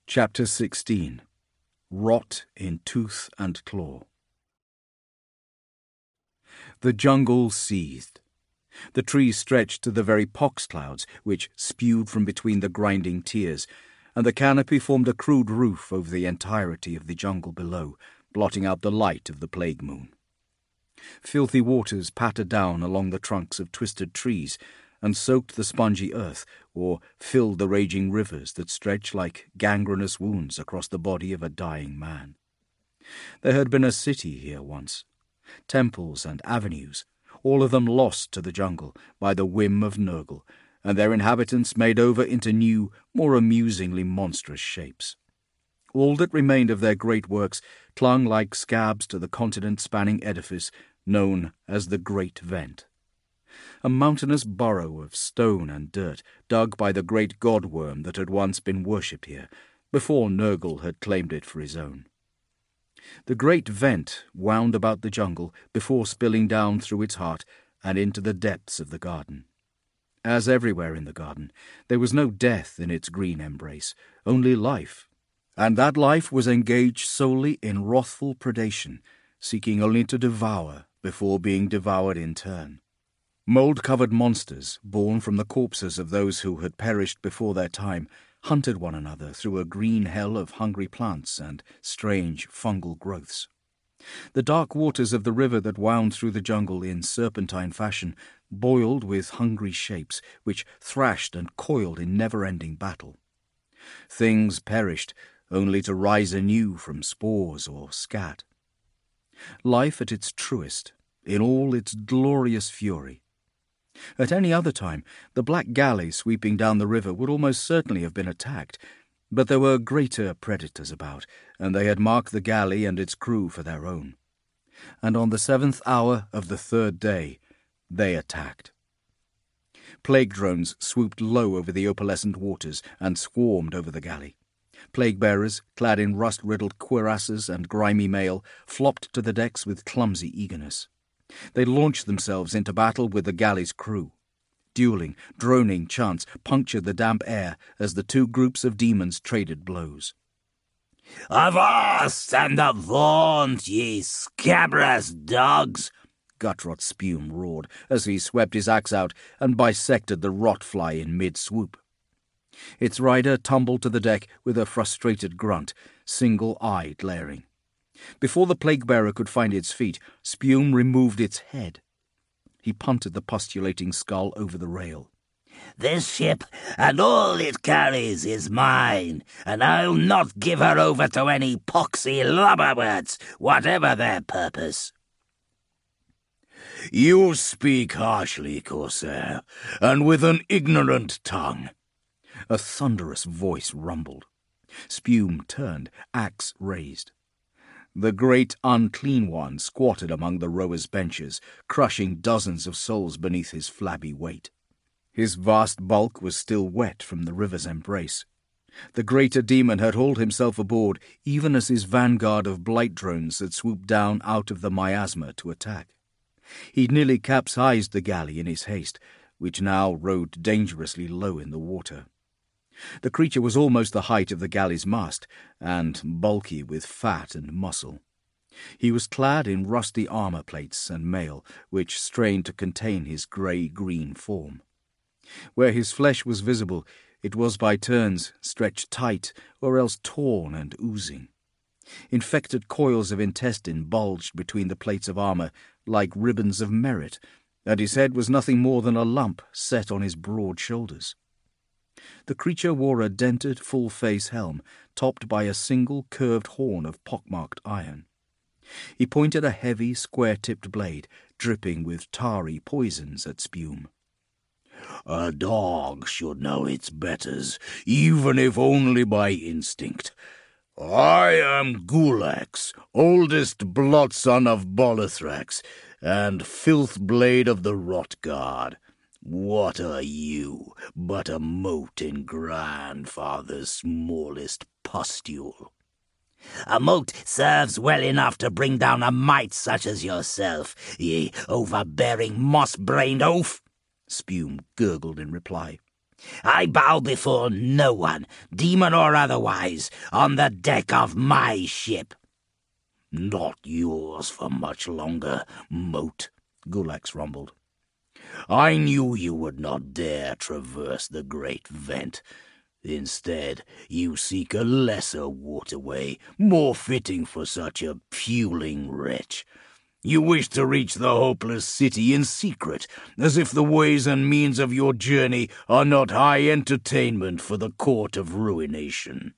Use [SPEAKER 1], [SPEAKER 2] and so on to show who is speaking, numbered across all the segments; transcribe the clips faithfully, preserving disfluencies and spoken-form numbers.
[SPEAKER 1] Chapter sixteen. Rot in Tooth and Claw. The jungle seethed. The trees stretched to the very pox clouds, which spewed from between the grinding tears, and the canopy formed a crude roof over the entirety of the jungle below, blotting out the light of the plague moon. Filthy waters pattered down along the trunks of twisted trees, and soaked the spongy earth, or filled the raging rivers that stretched like gangrenous wounds across the body of a dying man. There had been a city here once, temples and avenues, all of them lost to the jungle by the whim of Nurgle, and their inhabitants made over into new, more amusingly monstrous shapes. All that remained of their great works clung like scabs to the continent-spanning edifice known as the Great Vent. A mountainous burrow of stone and dirt dug by the great god-worm that had once been worshipped here, before Nurgle had claimed it for his own. The great vent wound about the jungle before spilling down through its heart and into the depths of the garden. As everywhere in the garden, there was no death in its green embrace, only life, and that life was engaged solely in wrathful predation, seeking only to devour before being devoured in turn. Mould-covered monsters, born from the corpses of those who had perished before their time, hunted one another through a green hell of hungry plants and strange fungal growths. The dark waters of the river that wound through the jungle in serpentine fashion boiled with hungry shapes, which thrashed and coiled in never-ending battle. Things perished, only to rise anew from spores or scat. Life at its truest, in all its glorious fury. At any other time, the black galley sweeping down the river would almost certainly have been attacked, but there were greater predators about, and they had marked the galley and its crew for their own. And on the seventh hour of the third day, they attacked. Plague drones swooped low over the opalescent waters and swarmed over the galley. Plague-bearers, clad in rust-riddled cuirasses and grimy mail, flopped to the decks with clumsy eagerness. They launched themselves into battle with the galley's crew. Dueling, droning chants punctured the damp air as the two groups of demons traded blows.
[SPEAKER 2] "Avast and avaunt, ye scabrous dogs!"
[SPEAKER 1] Gutrot Spume roared as he swept his axe out and bisected the rot-fly in mid-swoop. Its rider tumbled to the deck with a frustrated grunt, single eye glaring. Before the plague-bearer could find its feet, Spume removed its head. He punted the postulating skull over the rail.
[SPEAKER 2] "This ship and all it carries is mine, and I'll not give her over to any poxy lubberworts, whatever their purpose."
[SPEAKER 3] "You speak harshly, Corsair, and with an ignorant tongue,"
[SPEAKER 1] a thunderous voice rumbled. Spume turned, axe raised. The great unclean one squatted among the rowers' benches, crushing dozens of souls beneath his flabby weight. His vast bulk was still wet from the river's embrace. The greater demon had hauled himself aboard even as his vanguard of blight drones had swooped down out of the miasma to attack. He'd nearly capsized the galley in his haste, which now rode dangerously low in the water. The creature was almost the height of the galley's mast, and bulky with fat and muscle. He was clad in rusty armour plates and mail, which strained to contain his grey-green form. Where his flesh was visible, it was by turns stretched tight or else torn and oozing. Infected coils of intestine bulged between the plates of armour like ribbons of merit, and his head was nothing more than a lump set on his broad shoulders. The creature wore a dented, full-face helm, topped by a single curved horn of pockmarked iron. He pointed a heavy, square-tipped blade, dripping with tarry poisons at Spume.
[SPEAKER 3] "A dog should know its betters, even if only by instinct. I am Gulax, oldest bloodson of Bolithrax, and filth-blade of the Rot-Guard. What are you but a mote in grandfather's smallest pustule?"
[SPEAKER 2] "A moat serves well enough to bring down a mite such as yourself, ye overbearing moss-brained oaf,"
[SPEAKER 1] Spume gurgled in reply.
[SPEAKER 2] I bow before no one, demon or otherwise, on the deck of my ship."
[SPEAKER 3] "Not yours for much longer, Moat," Gulax rumbled. "I knew you would not dare traverse the great vent. Instead, you seek a lesser waterway, more fitting for such a puling wretch. You wish to reach the hopeless city in secret, as if the ways and means of your journey are not high entertainment for the court of ruination."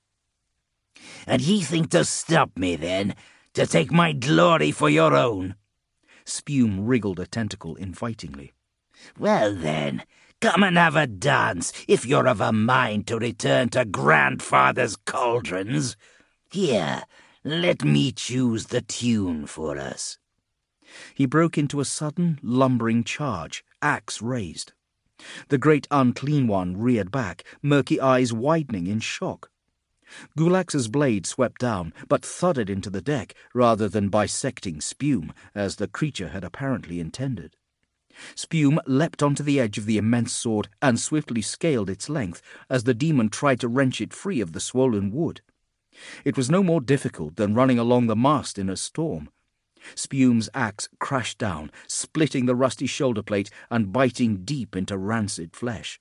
[SPEAKER 2] "And ye think to stop me, then? To take my glory for your own?"
[SPEAKER 1] Spume wriggled a tentacle invitingly.
[SPEAKER 2] "Well, then, come and have a dance, if you're of a mind to return to grandfather's cauldrons. Here, let me choose the tune for us."
[SPEAKER 1] He broke into a sudden, lumbering charge, axe raised. The great unclean one reared back, murky eyes widening in shock. Gulax's blade swept down, but thudded into the deck rather than bisecting Spume, as the creature had apparently intended. Spume leapt onto the edge of the immense sword and swiftly scaled its length as the demon tried to wrench it free of the swollen wood. It was no more difficult than running along the mast in a storm. Spume's axe crashed down, splitting the rusty shoulder plate and biting deep into rancid flesh.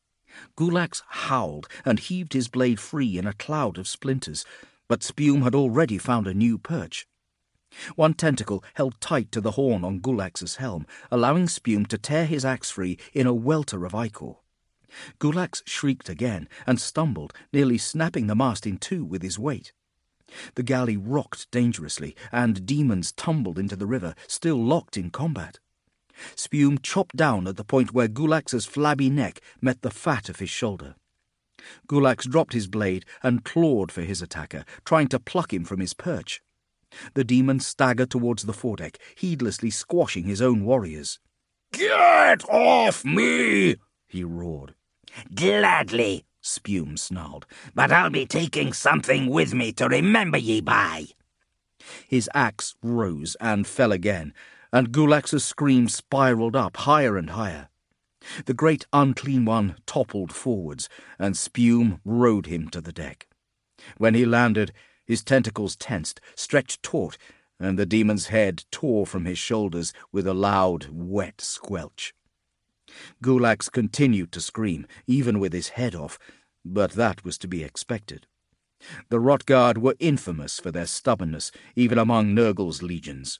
[SPEAKER 1] Gulax howled and heaved his blade free in a cloud of splinters, but Spume had already found a new perch. One tentacle held tight to the horn on Gulax's helm, allowing Spume to tear his axe free in a welter of ichor. Gulax shrieked again and stumbled, nearly snapping the mast in two with his weight. The galley rocked dangerously, and demons tumbled into the river, still locked in combat. Spume chopped down at the point where Gulax's flabby neck met the fat of his shoulder. Gulax dropped his blade and clawed for his attacker, trying to pluck him from his perch. The demon staggered towards the foredeck, heedlessly squashing his own warriors.
[SPEAKER 3] "Get off me!" he roared.
[SPEAKER 2] "Gladly," Spume snarled, "but I'll be taking something with me to remember ye by."
[SPEAKER 1] His axe rose and fell again, and Gulax's scream spiraled up higher and higher. The great unclean one toppled forwards, and Spume rode him to the deck. When he landed, his tentacles tensed, stretched taut, and the demon's head tore from his shoulders with a loud, wet squelch. Gulax continued to scream, even with his head off, but that was to be expected. The Rotguard were infamous for their stubbornness, even among Nurgle's legions.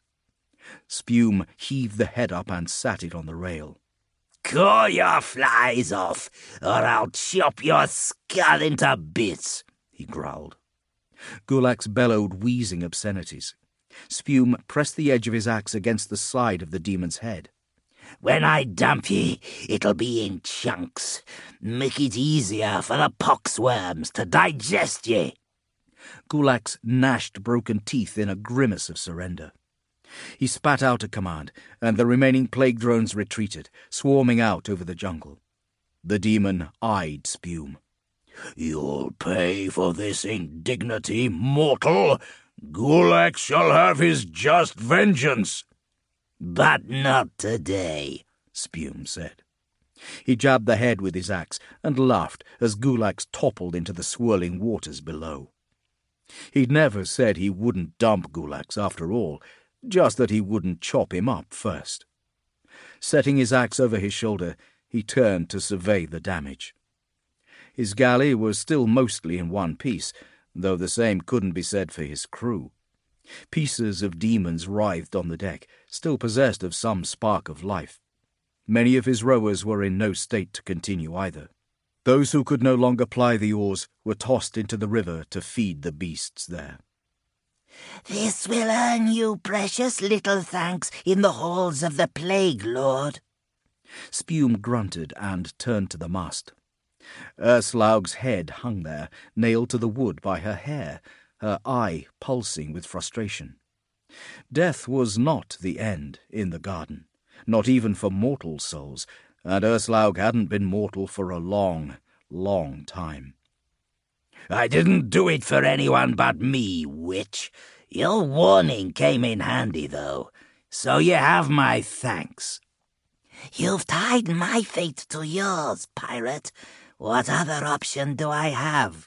[SPEAKER 1] Spume heaved the head up and sat it on the rail.
[SPEAKER 2] "Call your flies off, or I'll chop your skull into bits," he growled.
[SPEAKER 1] Gulax bellowed wheezing obscenities. Spume pressed the edge of his axe against the side of the demon's head.
[SPEAKER 2] "When I dump ye, it'll be in chunks. Make it easier for the poxworms to digest ye."
[SPEAKER 1] Gulax gnashed broken teeth in a grimace of surrender. He spat out a command, and the remaining plague drones retreated, swarming out over the jungle. The demon eyed Spume.
[SPEAKER 3] "You'll pay for this indignity, mortal. Gulax shall have his just vengeance."
[SPEAKER 2] "But not today,"
[SPEAKER 1] Spume said. He jabbed the head with his axe and laughed as Gulax toppled into the swirling waters below. He'd never said he wouldn't dump Gulax after all, just that he wouldn't chop him up first. Setting his axe over his shoulder, he turned to survey the damage. His galley was still mostly in one piece, though the same couldn't be said for his crew. Pieces of demons writhed on the deck, still possessed of some spark of life. Many of his rowers were in no state to continue either. Those who could no longer ply the oars were tossed into the river to feed the beasts there.
[SPEAKER 2] "This will earn you precious little thanks in the halls of the Plague Lord."
[SPEAKER 1] Spume grunted and turned to the mast. Urslaug's head hung there, nailed to the wood by her hair, her eye pulsing with frustration. Death was not the end in the garden, not even for mortal souls, and Urslaug hadn't been mortal for a long, long time.
[SPEAKER 2] "I didn't do it for anyone but me, witch. Your warning came in handy, though, so you have my thanks." "You've tied my fate to yours, pirate. What other option do I have?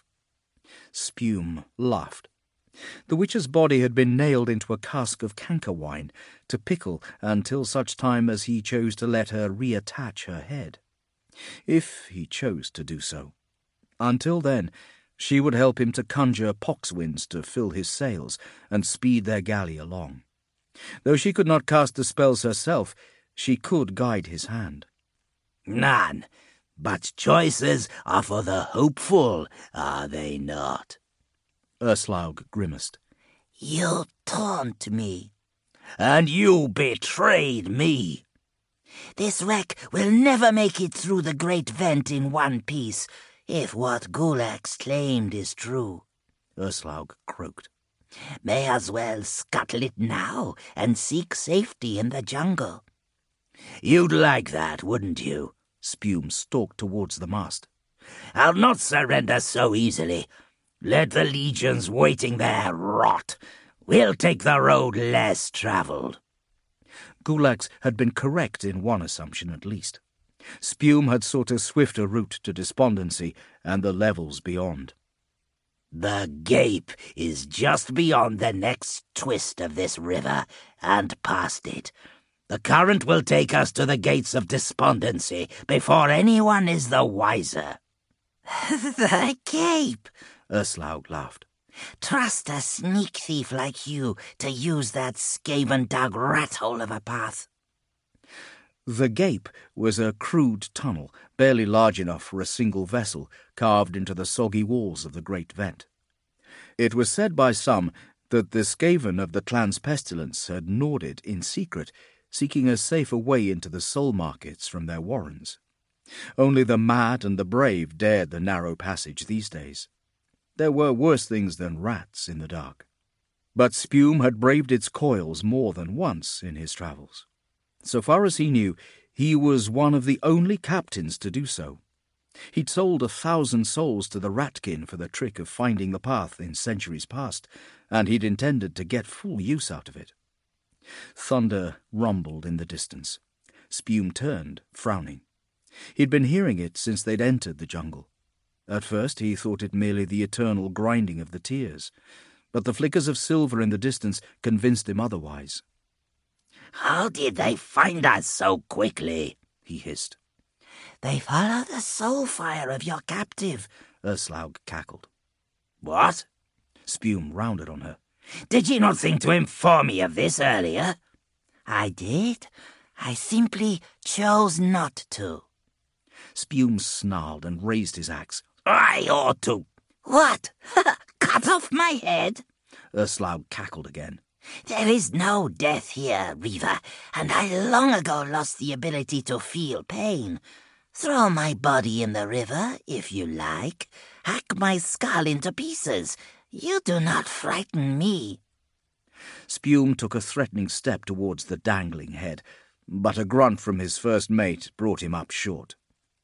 [SPEAKER 1] Spume laughed. The witch's body had been nailed into a cask of canker wine to pickle until such time as he chose to let her reattach her head, if he chose to do so. Until then, she would help him to conjure poxwinds to fill his sails and speed their galley along. Though she could not cast the spells herself, she could guide his hand.
[SPEAKER 2] None, but choices are for the hopeful, are they not?
[SPEAKER 1] Urslaug grimaced.
[SPEAKER 2] You taunt me. And you betrayed me. This wreck will never make it through the great vent in one piece, if what Gulax claimed is true,
[SPEAKER 1] Urslaug croaked.
[SPEAKER 2] May as well scuttle it now and seek safety in the jungle. You'd like that, wouldn't you?
[SPEAKER 1] Spume stalked towards the mast.
[SPEAKER 2] I'll not surrender so easily. Let the legions waiting there rot. We'll take the road less travelled.
[SPEAKER 1] Gulax had been correct in one assumption at least. Spume had sought a swifter route to Despondency and the levels beyond.
[SPEAKER 2] The Gape is just beyond the next twist of this river, and past it. The current will take us to the gates of Despondency before anyone is the wiser. The Gape,
[SPEAKER 1] Urslaug laughed.
[SPEAKER 2] Trust a sneak thief like you to use that Skaven-dug rat-hole of a path.
[SPEAKER 1] The Gape was a crude tunnel, barely large enough for a single vessel, carved into the soggy walls of the great vent. It was said by some that the Skaven of the clan's pestilence had gnawed it in secret, seeking a safer way into the soul markets from their warrens. Only the mad and the brave dared the narrow passage these days. There were worse things than rats in the dark. But Spume had braved its coils more than once in his travels. So far as he knew, he was one of the only captains to do so. He'd sold a thousand souls to the Ratkin for the trick of finding the path in centuries past, and he'd intended to get full use out of it. Thunder rumbled in the distance. Spume turned, frowning. He'd been hearing it since they'd entered the jungle. At first he thought it merely the eternal grinding of the tears, but the flickers of silver in the distance convinced him otherwise.
[SPEAKER 2] How did they find us so quickly? He hissed. They follow the soul fire of your captive,
[SPEAKER 1] Urslaug cackled.
[SPEAKER 2] What?
[SPEAKER 1] Spume rounded on her.
[SPEAKER 2] Did you not think to inform me of this earlier? I did. I simply chose not to.
[SPEAKER 1] Spume snarled and raised his axe.
[SPEAKER 2] I ought to. What? Cut off my head?
[SPEAKER 1] Urslaug cackled again.
[SPEAKER 2] There is no death here, Reaver, and I long ago lost the ability to feel pain. Throw my body in the river, if you like. Hack my skull into pieces. You do not frighten me.
[SPEAKER 1] Spume took a threatening step towards the dangling head, but a grunt from his first mate brought him up short.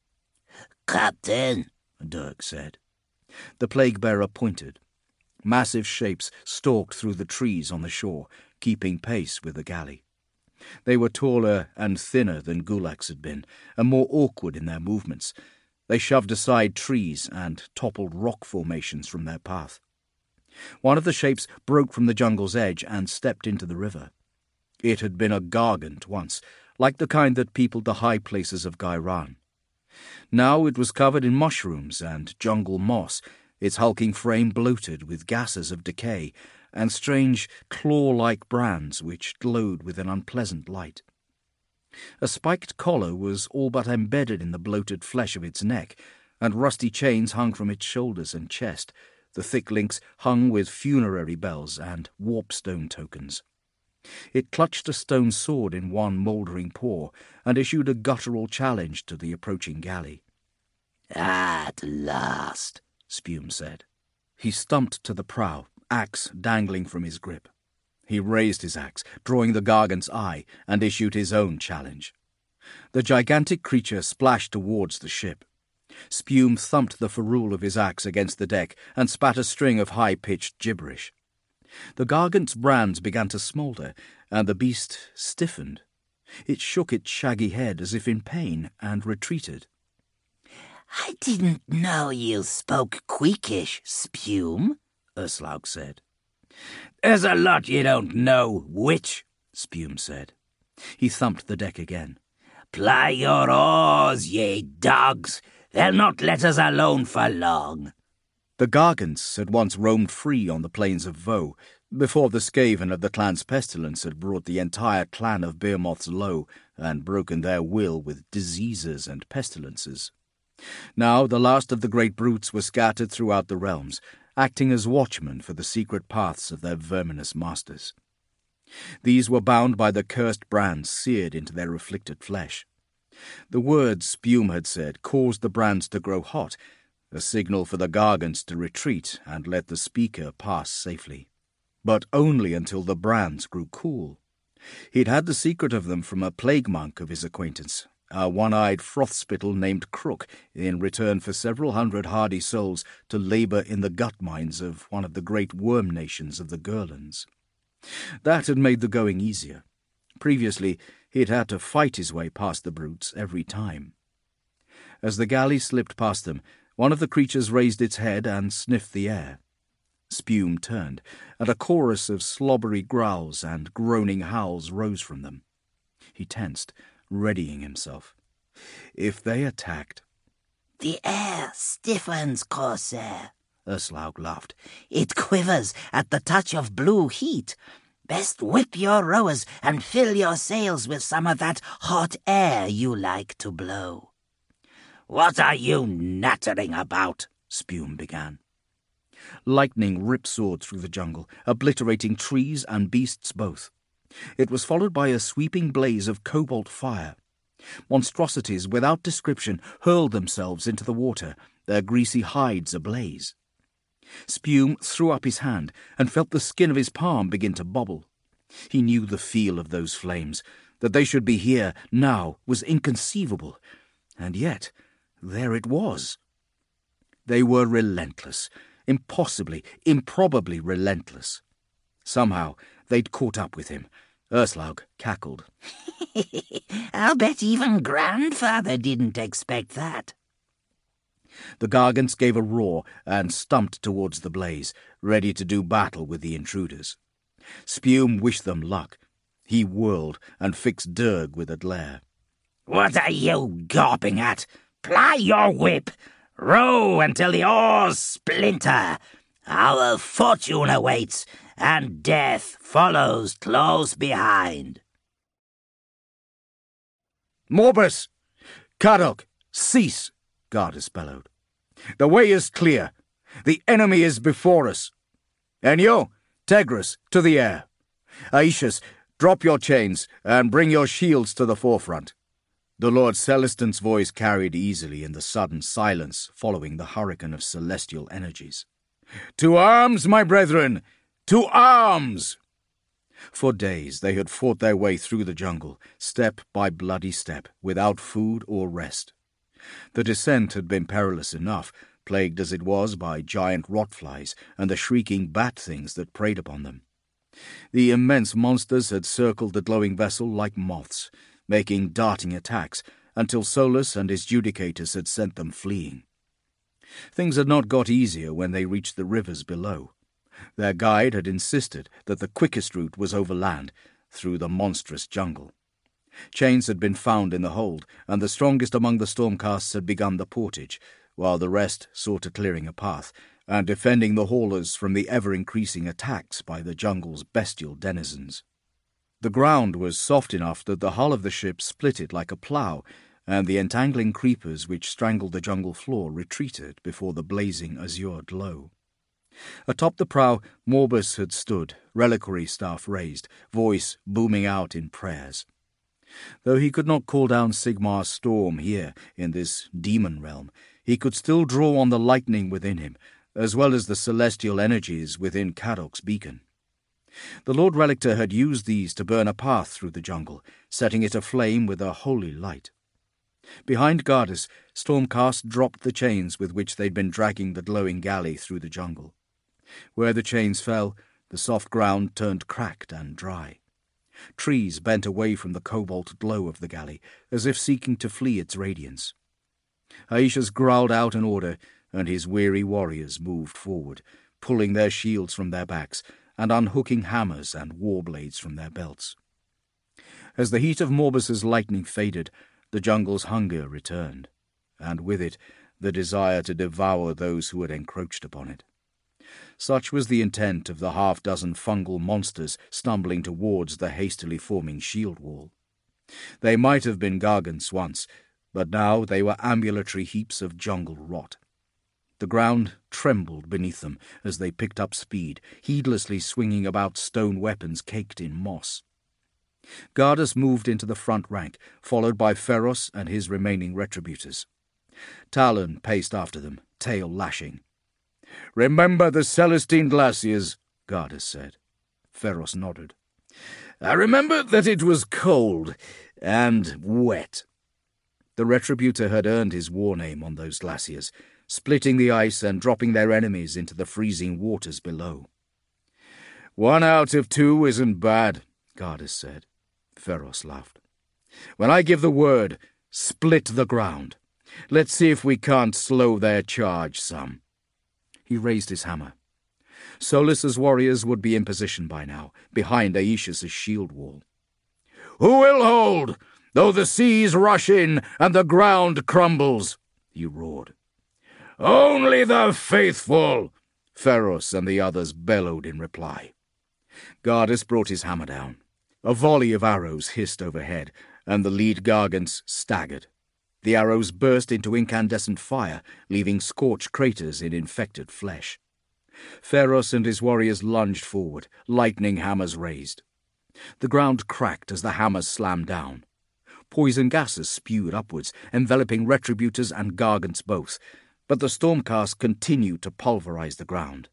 [SPEAKER 2] Captain,
[SPEAKER 1] Dirk said. The plague-bearer pointed. Massive shapes stalked through the trees on the shore, keeping pace with the galley. They were taller and thinner than Gulax had been, and more awkward in their movements. They shoved aside trees and toppled rock formations from their path. One of the shapes broke from the jungle's edge and stepped into the river. It had been a gargant once, like the kind that peopled the high places of Gairan. Now it was covered in mushrooms and jungle moss, its hulking frame bloated with gases of decay and strange claw-like brands which glowed with an unpleasant light. A spiked collar was all but embedded in the bloated flesh of its neck, and rusty chains hung from its shoulders and chest, the thick links hung with funerary bells and warpstone tokens. It clutched a stone sword in one mouldering paw and issued a guttural challenge to the approaching galley.
[SPEAKER 2] At last,
[SPEAKER 1] Spume said. He stumped to the prow, axe dangling from his grip. He raised his axe, drawing the gargant's eye, and issued his own challenge. The gigantic creature splashed towards the ship. Spume thumped the ferrule of his axe against the deck and spat a string of high-pitched gibberish. The gargant's brands began to smoulder, and the beast stiffened. It shook its shaggy head as if in pain and retreated.
[SPEAKER 2] I didn't know you spoke Queekish, Spume, Urslaug said. There's a lot you don't know, witch, Spume said.
[SPEAKER 1] He thumped the deck again.
[SPEAKER 2] Ply your oars, ye dogs. They'll not let us alone for long.
[SPEAKER 1] The Gargants had once roamed free on the plains of Voe, before the Skaven of the clan's pestilence had brought the entire clan of Behemoths low and broken their will with diseases and pestilences. Now the last of the great brutes were scattered throughout the realms, acting as watchmen for the secret paths of their verminous masters. These were bound by the cursed brands seared into their afflicted flesh. The words Spume had said caused the brands to grow hot, a signal for the Gargants to retreat and let the speaker pass safely. But only until the brands grew cool. He'd had the secret of them from a plague monk of his acquaintance, a one-eyed froth-spittle named Crook, in return for several hundred hardy souls to labour in the gut mines of one of the great worm nations of the Gurlans. That had made the going easier. Previously, he'd had to fight his way past the brutes every time. As the galley slipped past them, one of the creatures raised its head and sniffed the air. Spume turned, and a chorus of slobbery growls and groaning howls rose from them. He tensed, readying himself. If they attacked...
[SPEAKER 2] The air stiffens, Corsair, Urslaug laughed. It quivers at the touch of blue heat. Best whip your rowers and fill your sails with some of that hot air you like to blow. What are you nattering about? Spume began.
[SPEAKER 1] Lightning rip-soared through the jungle, obliterating trees and beasts both. It was followed by a sweeping blaze of cobalt fire. Monstrosities without description hurled themselves into the water, their greasy hides ablaze. Spume threw up his hand and felt the skin of his palm begin to bobble. He knew the feel of those flames. That they should be here now was inconceivable. And yet, there it was. They were relentless. Impossibly, improbably relentless. Somehow they'd caught up with him. Urslaug cackled.
[SPEAKER 2] I'll bet even Grandfather didn't expect that.
[SPEAKER 1] The Gargants gave a roar and stumped towards the blaze, ready to do battle with the intruders. Spume wished them luck. He whirled and fixed Durg with a glare.
[SPEAKER 2] What are you gawping at? Ply your whip! Row until the oars splinter. Our fortune awaits, and death follows close behind.
[SPEAKER 1] Morbus! Cadog! Cease! Gardas bellowed. The way is clear. The enemy is before us. Enyo, Tegris, to the air. Aetius, drop your chains and bring your shields to the forefront. The Lord Celestin's voice carried easily in the sudden silence following the hurricane of celestial energies. To arms, my brethren! To arms! For days they had fought their way through the jungle, step by bloody step, without food or rest. The descent had been perilous enough, plagued as it was by giant rotflies and the shrieking bat-things that preyed upon them. The immense monsters had circled the glowing vessel like moths, making darting attacks, until Solus and his judicators had sent them fleeing. Things had not got easier when they reached the rivers below. Their guide had insisted that the quickest route was overland, through the monstrous jungle. Chains had been found in the hold, and the strongest among the stormcasts had begun the portage, while the rest saw to clearing a path, and defending the haulers from the ever-increasing attacks by the jungle's bestial denizens. The ground was soft enough that the hull of the ship split it like a plough, and the entangling creepers which strangled the jungle floor retreated before the blazing azure glow. Atop the prow, Morbus had stood, reliquary staff raised, voice booming out in prayers. Though he could not call down Sigmar's storm here, in this demon realm, he could still draw on the lightning within him, as well as the celestial energies within Cadog's beacon. The Lord Relictor had used these to burn a path through the jungle, setting it aflame with a holy light. Behind Gardas, Stormcast dropped the chains with which they'd been dragging the glowing galley through the jungle. Where the chains fell, the soft ground turned cracked and dry. Trees bent away from the cobalt glow of the galley, as if seeking to flee its radiance. Aetius growled out an order, and his weary warriors moved forward, pulling their shields from their backs and unhooking hammers and war blades from their belts. As the heat of Morbus's lightning faded, the jungle's hunger returned, and with it the desire to devour those who had encroached upon it. Such was the intent of the half-dozen fungal monsters stumbling towards the hastily forming shield wall. They might have been gargants once, but now they were ambulatory heaps of jungle rot. The ground trembled beneath them as they picked up speed, heedlessly swinging about stone weapons caked in moss. Gardas moved into the front rank, followed by Pharos and his remaining retributors. Talon paced after them, tail lashing.
[SPEAKER 3] "Remember the Celestine glaciers,"
[SPEAKER 1] Gardas said. Pharos nodded.
[SPEAKER 3] "I remember that it was cold and wet."
[SPEAKER 1] The retributor had earned his war name on those glaciers, splitting the ice and dropping their enemies into the freezing waters below.
[SPEAKER 3] "One out of two isn't bad,"
[SPEAKER 1] Gardas said.
[SPEAKER 3] Pharos laughed. "When I give the word, split the ground. Let's see if we can't slow their charge some."
[SPEAKER 1] He raised his hammer. Solus's warriors would be in position by now, behind Aetius's shield wall.
[SPEAKER 3] "Who will hold, though the seas rush in and the ground crumbles?" he roared. "Only the faithful!" Pharos and the others bellowed in reply.
[SPEAKER 1] Gardas brought his hammer down. A volley of arrows hissed overhead, and the lead gargants staggered. The arrows burst into incandescent fire, leaving scorched craters in infected flesh. Pharos and his warriors lunged forward, lightning hammers raised. The ground cracked as the hammers slammed down. Poison gases spewed upwards, enveloping retributors and gargants both, but the stormcast continued to pulverize the ground.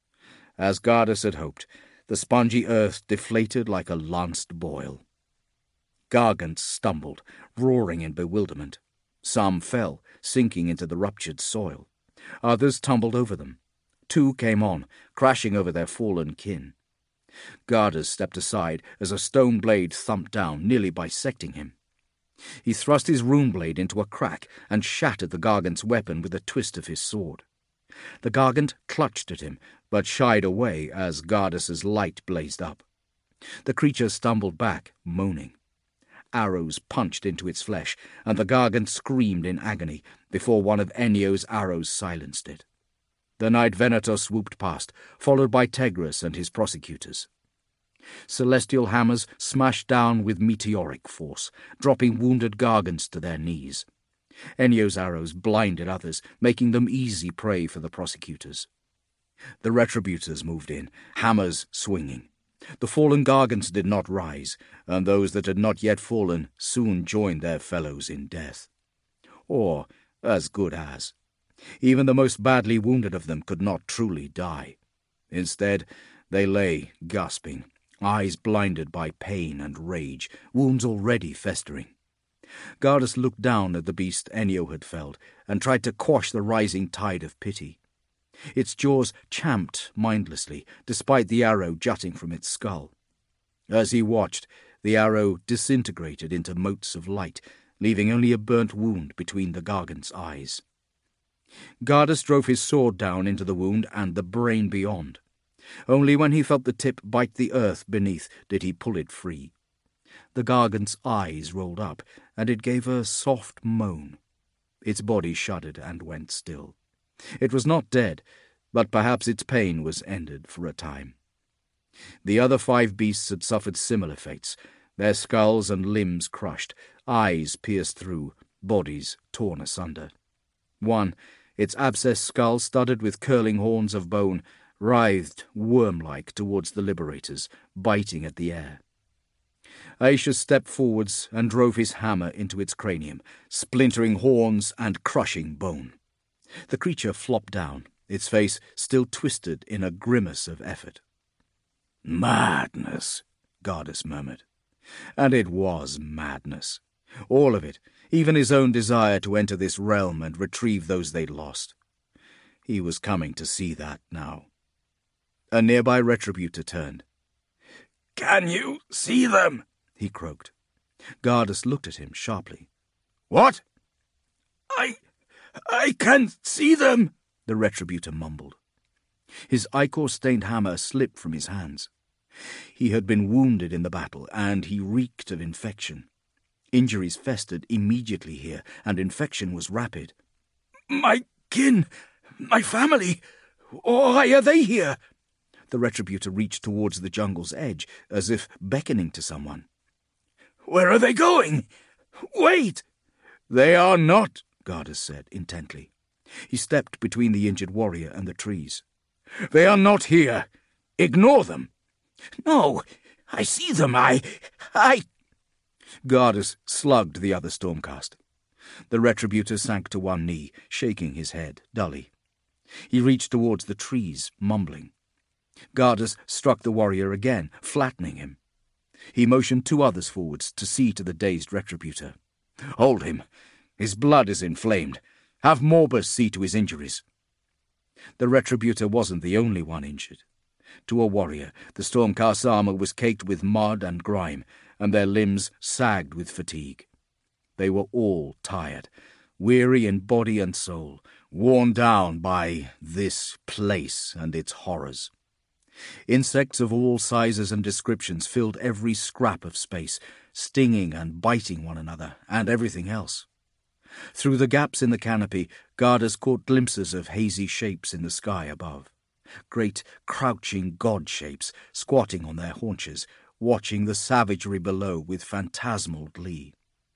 [SPEAKER 1] As Gardas had hoped, the spongy earth deflated like a lanced boil. Gargants stumbled, roaring in bewilderment. Some fell, sinking into the ruptured soil. Others tumbled over them. Two came on, crashing over their fallen kin. Gardas stepped aside as a stone blade thumped down, nearly bisecting him. He thrust his rune blade into a crack and shattered the Gargant's weapon with a twist of his sword. The Gargant clutched at him, but shied away as Gardas's light blazed up. The creature stumbled back, moaning. Arrows punched into its flesh, and the Gargant screamed in agony before one of Enyo's arrows silenced it. The Knight Venator swooped past, followed by Tegris and his prosecutors. Celestial hammers smashed down with meteoric force, dropping wounded Gargants to their knees. Enyo's arrows blinded others, making them easy prey for the prosecutors. The retributors moved in, hammers swinging. The fallen Gargants did not rise, and those that had not yet fallen soon joined their fellows in death. Or as good as. Even the most badly wounded of them could not truly die. Instead, they lay, gasping, eyes blinded by pain and rage, wounds already festering. Gardas looked down at the beast Enyo had felled, and tried to quash the rising tide of pity. Its jaws champed mindlessly, despite the arrow jutting from its skull. As he watched, the arrow disintegrated into motes of light, leaving only a burnt wound between the Gargant's eyes. Gardas drove his sword down into the wound and the brain beyond. Only when he felt the tip bite the earth beneath did he pull it free. The Gargant's eyes rolled up, and it gave a soft moan. Its body shuddered and went still. It was not dead, but perhaps its pain was ended for a time. The other five beasts had suffered similar fates, their skulls and limbs crushed, eyes pierced through, bodies torn asunder. One, its abscessed skull studded with curling horns of bone, writhed worm-like towards the liberators, biting at the air. Aetius stepped forwards and drove his hammer into its cranium, splintering horns and crushing bone. The creature flopped down, its face still twisted in a grimace of effort.
[SPEAKER 3] "Madness,"
[SPEAKER 1] Gardas murmured. And it was madness. All of it, even his own desire to enter this realm and retrieve those they'd lost. He was coming to see that now. A nearby retributor turned.
[SPEAKER 3] "Can you see them?"
[SPEAKER 1] he croaked. Gardas looked at him sharply.
[SPEAKER 3] "What?" I... I can't see them,
[SPEAKER 1] the Retributor mumbled. His ichor-stained hammer slipped from his hands. He had been wounded in the battle, and he reeked of infection. Injuries festered immediately here, and infection was rapid.
[SPEAKER 3] My kin, my family, why are they here?
[SPEAKER 1] The Retributor reached towards the jungle's edge, as if beckoning to someone.
[SPEAKER 3] Where are they going? Wait!
[SPEAKER 1] They are not, Gardas said intently. He stepped between the injured warrior and the trees.
[SPEAKER 3] They are not here. Ignore them.
[SPEAKER 2] No, I see them. I... I...
[SPEAKER 1] Gardas slugged the other Stormcast. The Retributor sank to one knee, shaking his head dully. He reached towards the trees, mumbling. Gardas struck the warrior again, flattening him. He motioned two others forwards to see to the dazed Retributor.
[SPEAKER 3] Hold him. His blood is inflamed. Have Morbus see to his injuries.
[SPEAKER 1] The Retributor wasn't the only one injured. To a warrior, the Stormcast's armour was caked with mud and grime, and their limbs sagged with fatigue. They were all tired, weary in body and soul, worn down by this place and its horrors. Insects of all sizes and descriptions filled every scrap of space, stinging and biting one another, and everything else. Through the gaps in the canopy, Gardas caught glimpses of hazy shapes in the sky above. Great, crouching god shapes, squatting on their haunches, watching the savagery below with phantasmal glee.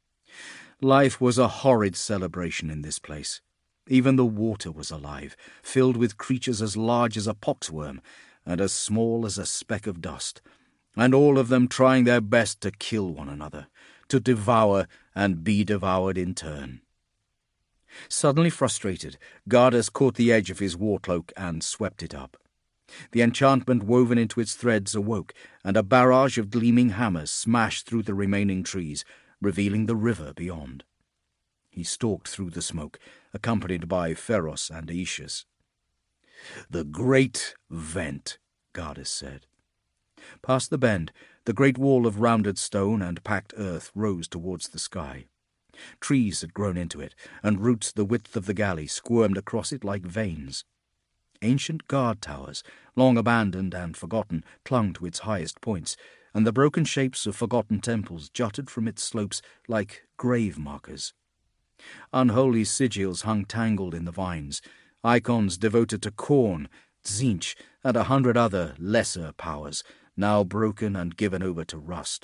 [SPEAKER 1] Life was a horrid celebration in this place. Even the water was alive, filled with creatures as large as a poxworm, and as small as a speck of dust, and all of them trying their best to kill one another, to devour and be devoured in turn. Suddenly frustrated, Gardas caught the edge of his war cloak and swept it up. The enchantment woven into its threads awoke, and a barrage of gleaming hammers smashed through the remaining trees, revealing the river beyond. He stalked through the smoke, accompanied by Pharos and Aetius.
[SPEAKER 3] The great vent, Gardas said.
[SPEAKER 1] Past the bend, the great wall of rounded stone and packed earth rose towards the sky. Trees had grown into it, and roots the width of the galley squirmed across it like veins. Ancient guard towers, long abandoned and forgotten, clung to its highest points, and the broken shapes of forgotten temples jutted from its slopes like grave markers. Unholy sigils hung tangled in the vines, icons devoted to Khorne, Tzeentch, and a hundred other lesser powers, now broken and given over to rust.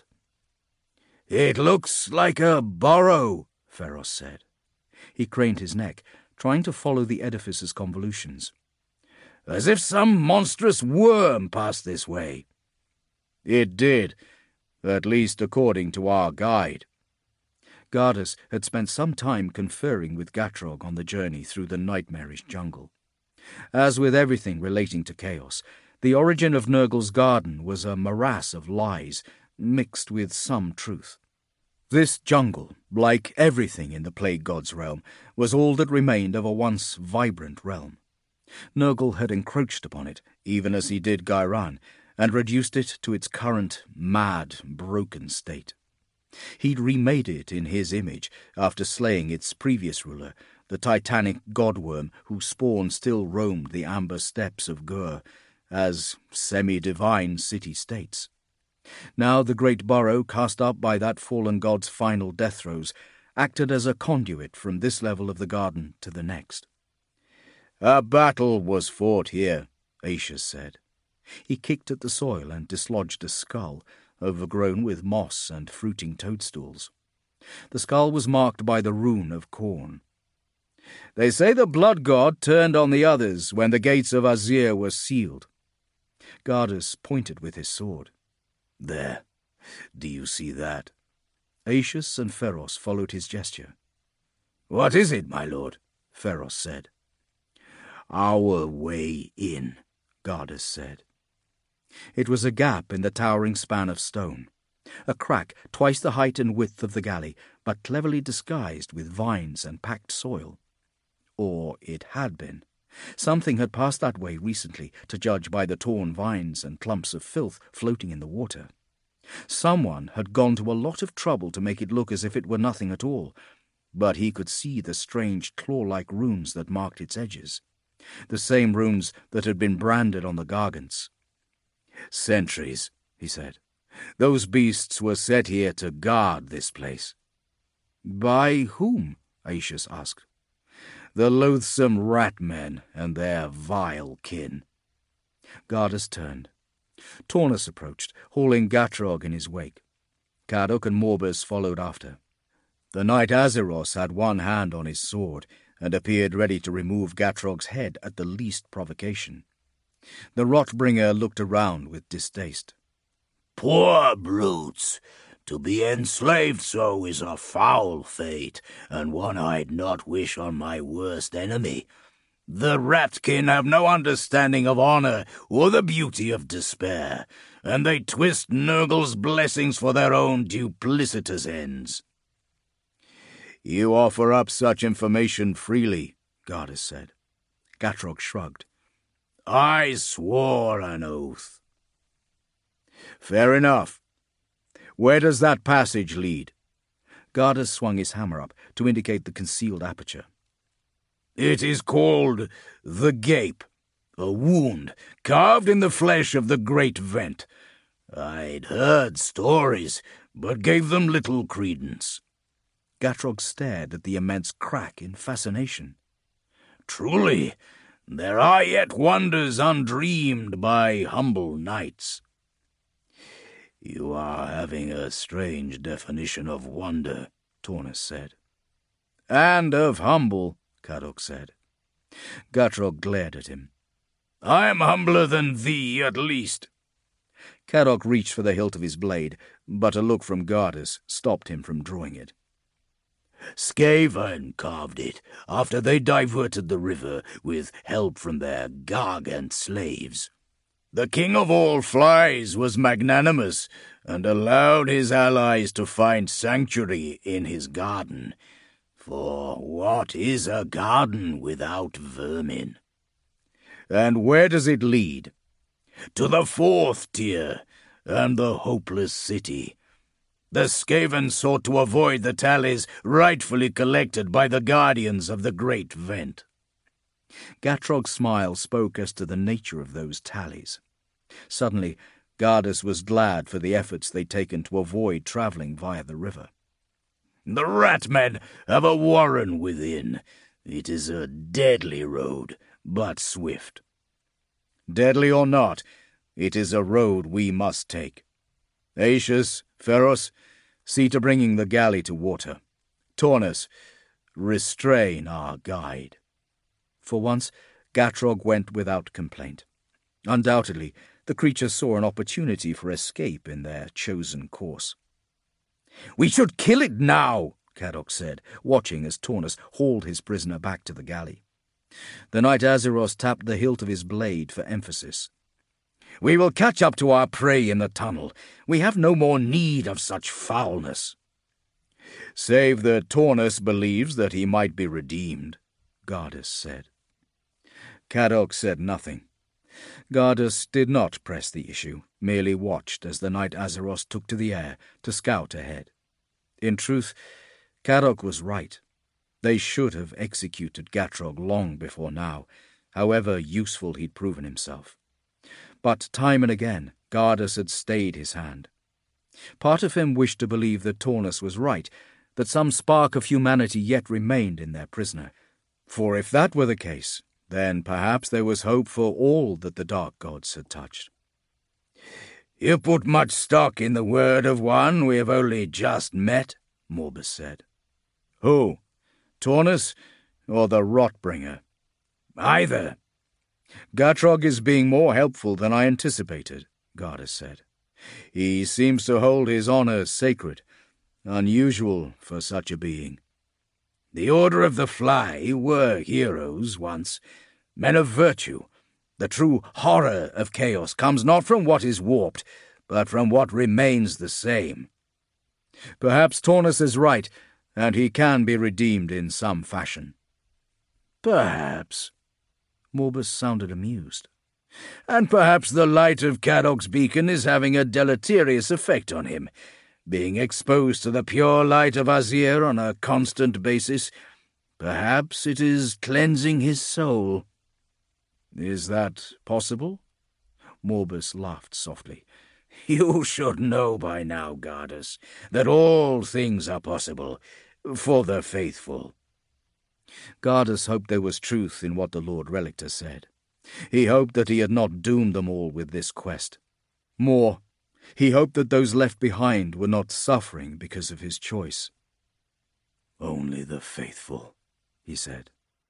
[SPEAKER 3] "It looks like a burrow," Pharos said.
[SPEAKER 1] He craned his neck, trying to follow the edifice's convolutions.
[SPEAKER 3] "As if some monstrous worm passed this way."
[SPEAKER 1] "It did, at least according to our guide." Gardas had spent some time conferring with Gatrog on the journey through the nightmarish jungle. As with everything relating to chaos, the origin of Nurgle's garden was a morass of lies, mixed with some truth. This jungle, like everything in the Plague God's realm, was all that remained of a once vibrant realm. Nurgle had encroached upon it, even as he did Gairan, and reduced it to its current mad, broken state. He'd remade it in his image after slaying its previous ruler, the titanic godworm whose spawn still roamed the amber steppes of Gur, as semi-divine city-states. Now the great burrow cast up by that fallen god's final death throes acted as a conduit from this level of the garden to the next.
[SPEAKER 3] "A battle was fought here,"
[SPEAKER 1] Aetius said. He kicked at the soil and dislodged a skull, overgrown with moss and fruiting toadstools. The skull was marked by the rune of Khorne.
[SPEAKER 3] "They say the blood god turned on the others when the gates of Azyr were sealed."
[SPEAKER 1] Gardas pointed with his sword.
[SPEAKER 3] "There. Do you see that?"
[SPEAKER 1] Aetius and Pharos followed his gesture.
[SPEAKER 3] "What is it, my lord?"
[SPEAKER 1] Pharos said.
[SPEAKER 3] "Our way in,"
[SPEAKER 1] Gardas said. It was a gap in the towering span of stone, a crack twice the height and width of the galley, but cleverly disguised with vines and packed soil. Or it had been. Something had passed that way recently, to judge by the torn vines and clumps of filth floating in the water. Someone had gone to a lot of trouble to make it look as if it were nothing at all, but he could see the strange claw-like runes that marked its edges, the same runes that had been branded on the gargants. "Sentries," he said. "Those beasts were set here to guard this place." "By whom?" Aetius asked. "The loathsome rat-men and their vile kin." Gardus turned. Taunus approached, hauling Gatrog in his wake. Cadok and Morbus followed after. The knight Azeros had one hand on his sword, and appeared ready to remove Gatrog's head at the least provocation. The Rotbringer looked around with distaste.
[SPEAKER 3] "Poor brutes! To be enslaved so is a foul fate, and one I'd not wish on my worst enemy. The Ratkin have no understanding of honour or the beauty of despair, and they twist Nurgle's blessings for their own duplicitous ends."
[SPEAKER 1] "You offer up such information freely," Gardus said. Gatrog shrugged.
[SPEAKER 3] "I swore an oath."
[SPEAKER 1] "Fair enough. Where does that passage lead?" Gardus swung his hammer up to indicate the concealed aperture.
[SPEAKER 3] "It is called the Gape, a wound carved in the flesh of the great vent. I'd heard stories, but gave them little credence."
[SPEAKER 1] Gatrog stared at the immense crack in fascination.
[SPEAKER 3] "Truly, there are yet wonders undreamed by humble knights." "You are having a strange definition of wonder," Taunus said.
[SPEAKER 1] "And of humble," Cadok said. Gatrog glared at him.
[SPEAKER 3] "I am humbler than thee, at least."
[SPEAKER 1] Cadok reached for the hilt of his blade, but a look from Gardus stopped him from drawing it.
[SPEAKER 3] "Skaven carved it after they diverted the river with help from their Gargant slaves. The king of all flies was magnanimous and allowed his allies to find sanctuary in his garden. For what is a garden without vermin?"
[SPEAKER 1] "And where does it lead?"
[SPEAKER 3] "To the fourth tier and the hopeless city. The Skaven sought to avoid the tallies rightfully collected by the guardians of the great vent."
[SPEAKER 1] Gatrog's smile spoke as to the nature of those tallies. Suddenly, Gardus was glad for the efforts they'd taken to avoid travelling via the river.
[SPEAKER 3] "The Ratmen have a warren within. It is a deadly road, but swift."
[SPEAKER 1] "Deadly or not, it is a road we must take. Aetius, Pheros, see to bringing the galley to water. Taunus, restrain our guide." For once, Gatrog went without complaint. Undoubtedly, the creature saw an opportunity for escape in their chosen course.
[SPEAKER 2] "We should kill it now,"
[SPEAKER 1] Cadok said, watching as Taunus hauled his prisoner back to the galley. The knight Azeros tapped the hilt of his blade for emphasis.
[SPEAKER 2] "We will catch up to our prey in the tunnel. We have no more need of such foulness."
[SPEAKER 1] "Save that Taunus believes that he might be redeemed," Gardus said. Cadok said nothing. Gardus did not press the issue, merely watched as the knight Azeros took to the air to scout ahead. In truth, Cadok was right. They should have executed Gatrog long before now, however useful he'd proven himself. But time and again, Gardus had stayed his hand. Part of him wished to believe that Taunus was right, that some spark of humanity yet remained in their prisoner. For if that were the case, then perhaps there was hope for all that the dark gods had touched.
[SPEAKER 2] "You put much stock in the word of one we have only just met," Morbus said.
[SPEAKER 1] "Who? Taunus or the Rotbringer?"
[SPEAKER 2] "Either."
[SPEAKER 1] "Gatrog is being more helpful than I anticipated," Gardus said. "He seems to hold his honour sacred, unusual for such a being."
[SPEAKER 2] "The Order of the Fly were heroes once, men of virtue. The true horror of chaos comes not from what is warped, but from what remains the same."
[SPEAKER 1] "Perhaps Taunus is right, and he can be redeemed in some fashion."
[SPEAKER 2] "Perhaps."
[SPEAKER 1] Morbus sounded amused.
[SPEAKER 2] "And perhaps the light of Cadok's beacon is having a deleterious effect on him.
[SPEAKER 3] being exposed to the pure light of Azir on a constant basis. Perhaps it is cleansing his soul."
[SPEAKER 1] "Is that possible?" Morbus laughed softly.
[SPEAKER 3] "You should know by now, Gardus, that all things are possible for the faithful."
[SPEAKER 1] Gardus hoped there was truth in what the Lord Relictor said. He hoped that he had not doomed them all with this quest. More, he hoped that those left behind were not suffering because of his choice.
[SPEAKER 3] "Only the faithful," he said.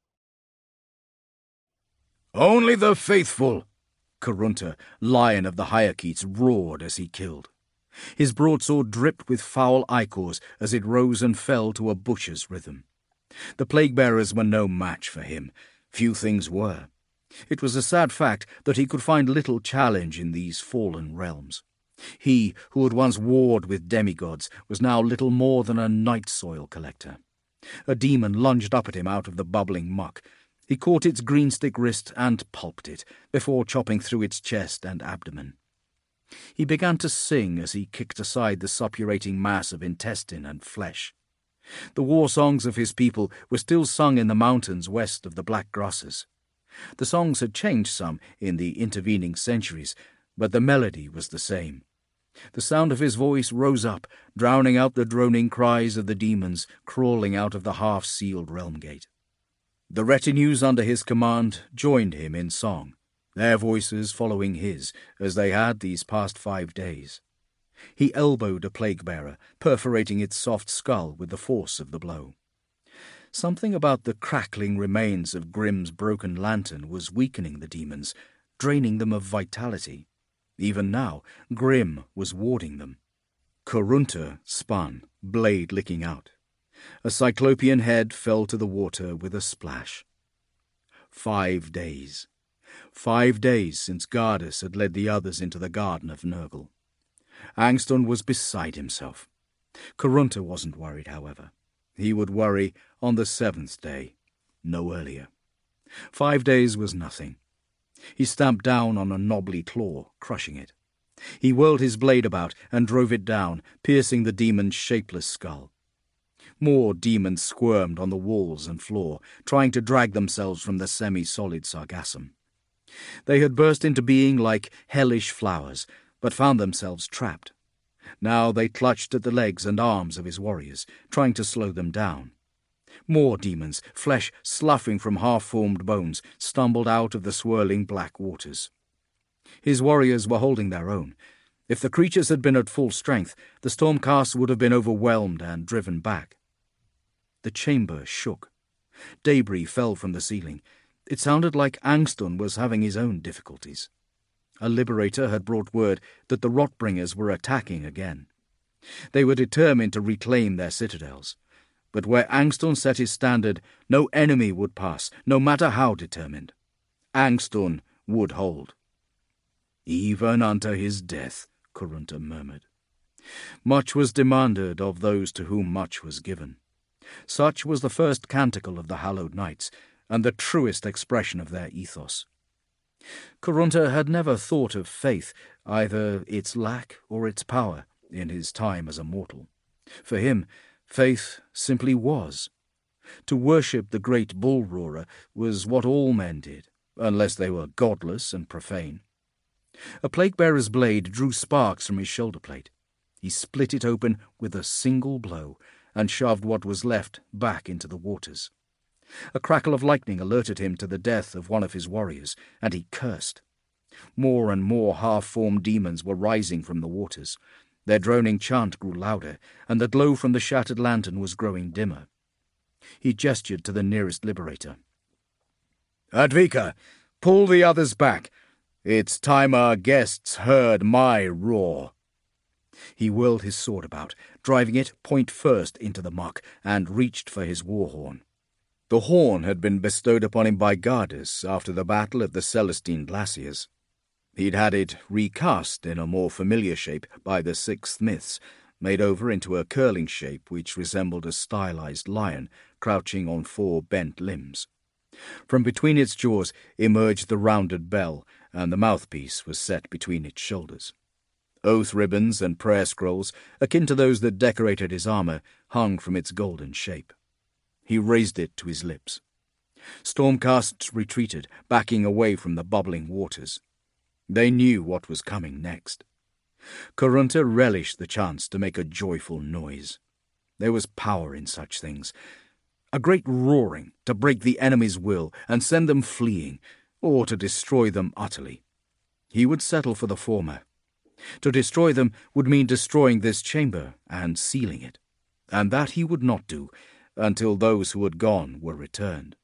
[SPEAKER 1] "Only the faithful!" Karunta, Lion of the Hierkeets, roared as he killed. His broadsword dripped with foul ichors as it rose and fell to a butcher's rhythm. The plague-bearers were no match for him. Few things were. It was a sad fact that he could find little challenge in these fallen realms. He, who had once warred with demigods, was now little more than a night soil collector. A demon lunged up at him out of the bubbling muck. He caught its green-stick wrist and pulped it, before chopping through its chest and abdomen. He began to sing as he kicked aside the suppurating mass of intestine and flesh. The war songs of his people were still sung in the mountains west of the Black Grasses. The songs had changed some in the intervening centuries, but the melody was the same. The sound of his voice rose up, drowning out the droning cries of the demons crawling out of the half-sealed realm gate. The retinues under his command joined him in song, their voices following his, as they had these past five days. He elbowed a plague-bearer, perforating its soft skull with the force of the blow. Something about the crackling remains of Grim's broken lantern was weakening the demons, draining them of vitality. Even now, Grim was warding them. Karunta spun, blade licking out. A cyclopean head fell to the water with a splash. Five days. Five days since Gardus had led the others into the garden of Nurgle. Angston was beside himself. Karunta wasn't worried, however. He would worry on the seventh day, no earlier. Five days was nothing. He stamped down on a knobbly claw, crushing it. He whirled his blade about and drove it down, piercing the demon's shapeless skull. More demons squirmed on the walls and floor, trying to drag themselves from the semi-solid sargassum. They had burst into being like hellish flowers, but found themselves trapped. Now they clutched at the legs and arms of his warriors, trying to slow them down. More demons, flesh sloughing from half-formed bones, stumbled out of the swirling black waters. His warriors were holding their own. If the creatures had been at full strength, the Stormcast would have been overwhelmed and driven back. The chamber shook. Debris fell from the ceiling. It sounded like Angston was having his own difficulties. A liberator had brought word that the Rotbringers were attacking again. They were determined to reclaim their citadels. But where Angston set his standard, no enemy would pass, no matter how determined. Angston would hold. "Even unto his death," Karunta murmured. Much was demanded of those to whom much was given. Such was the first canticle of the Hallowed Knights, and the truest expression of their ethos. Karunta had never thought of faith, either its lack or its power, in his time as a mortal. For him, faith simply was. To worship the great bull-roarer was what all men did, unless they were godless and profane. A plague-bearer's blade drew sparks from his shoulder-plate. He split it open with a single blow, and shoved what was left back into the waters. A crackle of lightning alerted him to the death of one of his warriors, and he cursed. More and more half-formed demons were rising from the waters. Their droning chant grew louder, and the glow from the shattered lantern was growing dimmer. He gestured to the nearest liberator. "Advika, pull the others back. It's time our guests heard my roar." He whirled his sword about, driving it point first into the muck, and reached for his war horn. The horn had been bestowed upon him by Gardus after the battle at the Celestine Glaciers. He'd had it recast in a more familiar shape by the sixth myths, made over into a curling shape which resembled a stylized lion crouching on four bent limbs. From between its jaws emerged the rounded bell, and the mouthpiece was set between its shoulders. Oath ribbons and prayer scrolls, akin to those that decorated his armour, hung from its golden shape. He raised it to his lips. Stormcasts retreated, backing away from the bubbling waters. They knew what was coming next. Kurunta relished the chance to make a joyful noise. There was power in such things. A great roaring to break the enemy's will and send them fleeing, or to destroy them utterly. He would settle for the former. To destroy them would mean destroying this chamber and sealing it, and that he would not do until those who had gone were returned.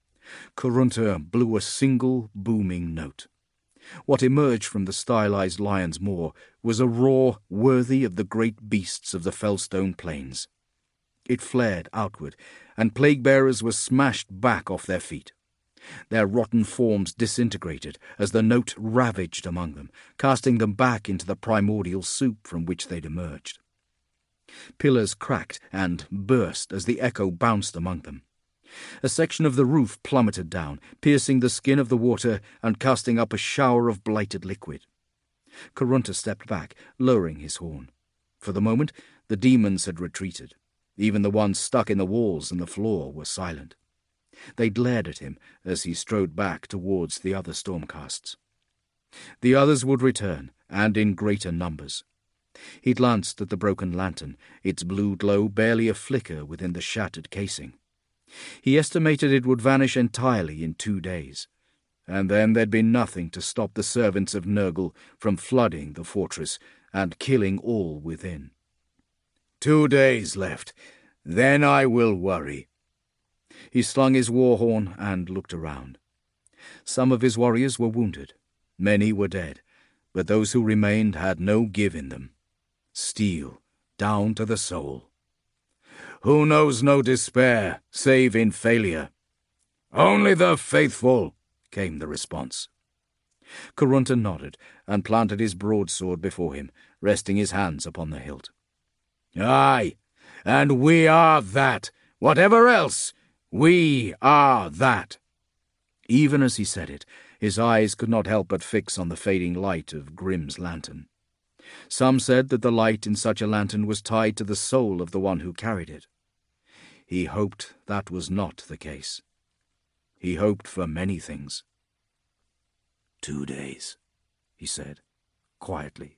[SPEAKER 1] Kurunta blew a single booming note. What emerged from the stylized lion's maw was a roar worthy of the great beasts of the Fellstone plains. It flared outward, and plague-bearers were smashed back off their feet. Their rotten forms disintegrated as the note ravaged among them, casting them back into the primordial soup from which they'd emerged. Pillars cracked and burst as the echo bounced among them. A section of the roof plummeted down, piercing the skin of the water and casting up a shower of blighted liquid. Kurunta stepped back, lowering his horn. For the moment, the demons had retreated. Even the ones stuck in the walls and the floor were silent. They glared at him as he strode back towards the other stormcasts. The others would return, and in greater numbers. He glanced at the broken lantern, its blue glow barely a flicker within the shattered casing. He estimated it would vanish entirely in two days, and then there'd be nothing to stop the servants of Nurgle from flooding the fortress and killing all within. Two days left. Then I will worry. He slung his war horn and looked around. Some of his warriors were wounded. Many were dead, but those who remained had no give in them. Steel, down to the soul. Who knows no despair, save in failure? Only the faithful, came the response. Kurunta nodded and planted his broadsword before him, resting his hands upon the hilt. Aye, and we are that. Whatever else, we are that. Even as he said it, his eyes could not help but fix on the fading light of Grim's lantern. Some said that the light in such a lantern was tied to the soul of the one who carried it. He hoped that was not the case. He hoped for many things. Two days, he said, quietly.